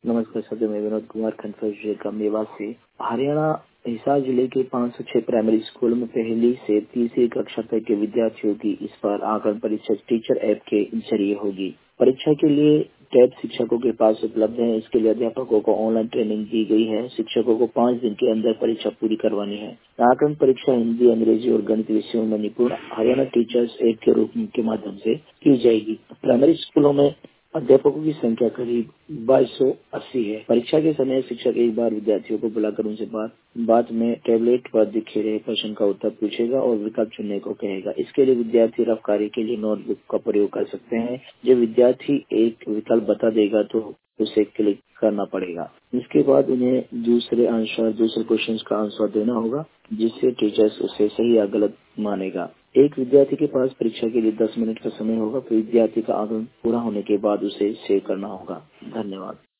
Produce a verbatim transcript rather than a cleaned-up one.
नमस्कार सर, मैं विनोद कुमार खंडफर का मेवात से। हरियाणा हिसार जिले के पाँच सौ छह प्राइमरी स्कूल में पहली से तीसरी कक्षा तक के विद्यार्थियों की इस बार आकलन परीक्षा टीचर ऐप के जरिए होगी। परीक्षा के लिए टैब शिक्षकों के पास उपलब्ध है। इसके लिए अध्यापकों को ऑनलाइन ट्रेनिंग दी गई है। शिक्षकों को पाँच दिन के अंदर परीक्षा पूरी करवानी है। आकलन परीक्षा हिंदी, अंग्रेजी और गणित विषयों में निपुण हरियाणा टीचर्स ऐप के रूप के माध्यम से की जाएगी। प्राइमरी स्कूलों में अध्यापकों की संख्या करीब बाईस सौ अस्सी है। परीक्षा के समय शिक्षक एक बार विद्यार्थियों को बुलाकर उनसे बात बाद में टैबलेट पर दिखे रहे प्रश्न का उत्तर पूछेगा और विकल्प चुनने को कहेगा। इसके लिए विद्यार्थी रफ कार्य के लिए नोटबुक का प्रयोग कर सकते हैं। जब विद्यार्थी एक विकल्प बता देगा तो उसे क्लिक करना पड़ेगा। इसके बाद उन्हें दूसरे आंसर दूसरे क्वेश्चन का आंसर देना होगा, जिससे टीचर्स उसे सही या गलत मानेगा। एक विद्यार्थी के पास परीक्षा के लिए दस मिनट का समय होगा। फिर विद्यार्थी का आकलन पूरा होने के बाद उसे सेव करना होगा। धन्यवाद।